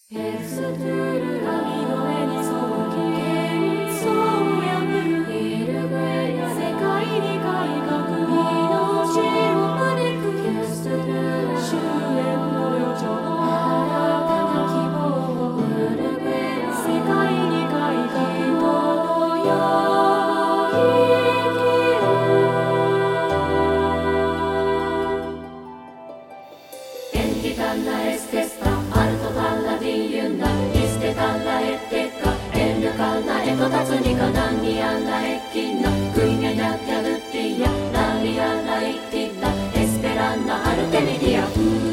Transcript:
エクストゥール神の絵に背き幻想を破るイルグエが世界に改革命を招くキャストゥール終焉の旅情新たな希望をイルグエが世界に改革のよ生きるエンティタンナエステスタイステタンラエテカエンルカンナエトタツニカナンニアンラエキンナクイネニャティアルティアラリアンライティタエスペランナアルテミディア